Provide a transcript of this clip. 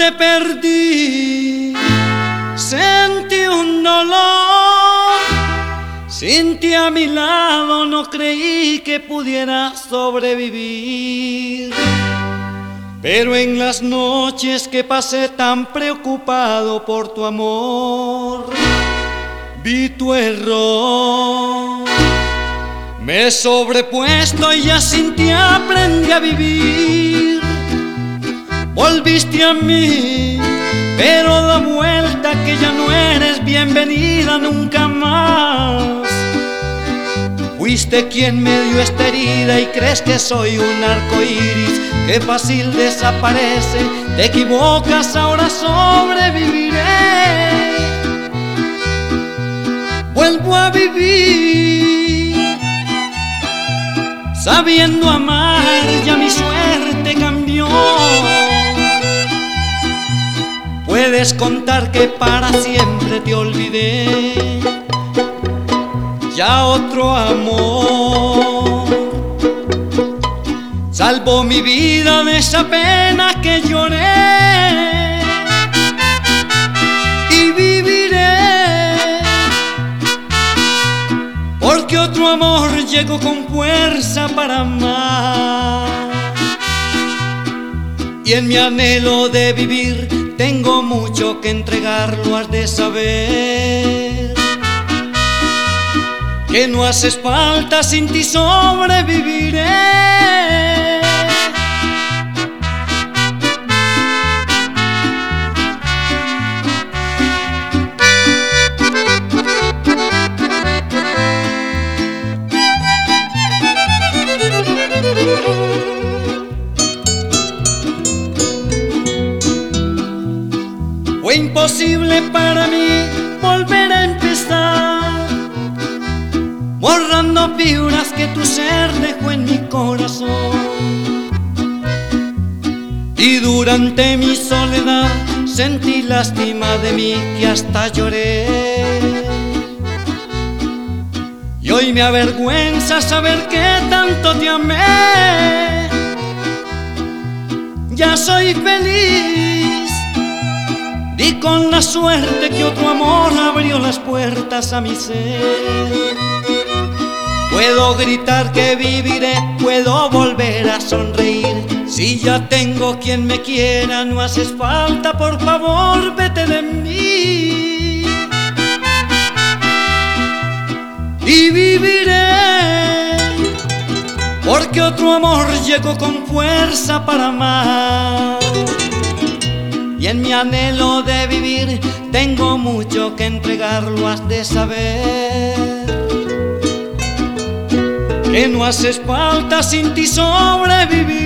te perdí, sentí un dolor. Sin ti a mi lado no creí que pudiera sobrevivir. Pero en las noches que pasé tan preocupado por tu amor, vi tu error. Me he sobrepuesto y ya sin ti aprendí a vivir. Volviste a mí, pero da vuelta que ya no eres bienvenida nunca más. Fuiste quien me dio esta herida y crees que soy un arco iris que fácil desaparece. Te equivocas, ahora sobreviviré. Vuelvo a vivir, sabiendo amar, ya mi suerte cambió. Puedes contar que para siempre te olvidé. Ya otro amor salvó mi vida de esa pena que lloré. Y viviré, porque otro amor llegó con fuerza para amar. Y en mi anhelo de vivir tengo mucho que entregar, lo has de saber. Que no haces falta, sin ti sobreviviré. Fue imposible para mí volver a empezar, borrando figuras que tu ser dejó en mi corazón. Y durante mi soledad sentí lástima de mí que hasta lloré. Y hoy me avergüenza saber que tanto te amé. Ya soy feliz, di con la suerte que otro amor abrió las puertas a mi ser. Puedo gritar que viviré, puedo volver a sonreír. Si ya tengo quien me quiera, no haces falta, por favor, vete de mí. Y viviré, porque otro amor llegó con fuerza para amar. Y en mi anhelo de vivir tengo mucho que entregar, lo has de saber. Que no haces falta, sin ti sobrevivir.